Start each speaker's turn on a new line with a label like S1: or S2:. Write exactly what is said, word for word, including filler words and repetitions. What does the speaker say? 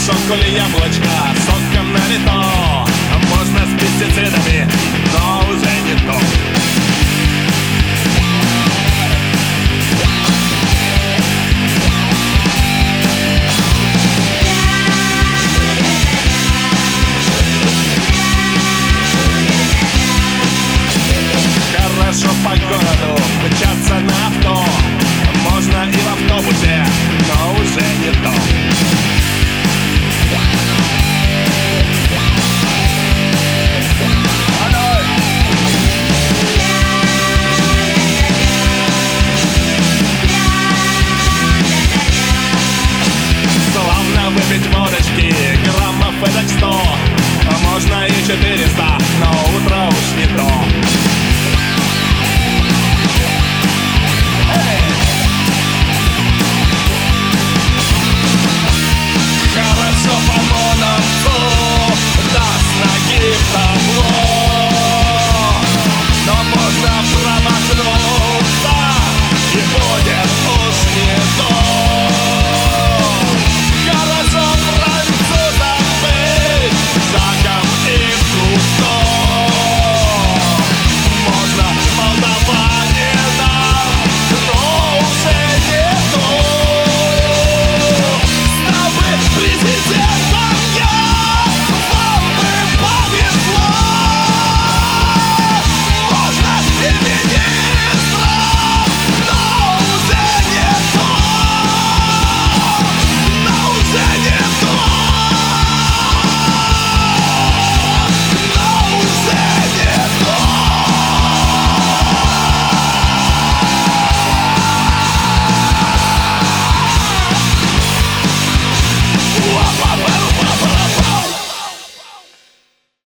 S1: тушенку или яблочко соком налито. Можно с пестицидами, но уже не то. Хорошо по городу мчаться на авто. Можно и в автобусе, но уже не то. Славно выпить водочки, граммов эдак сто. Можно и четыреста.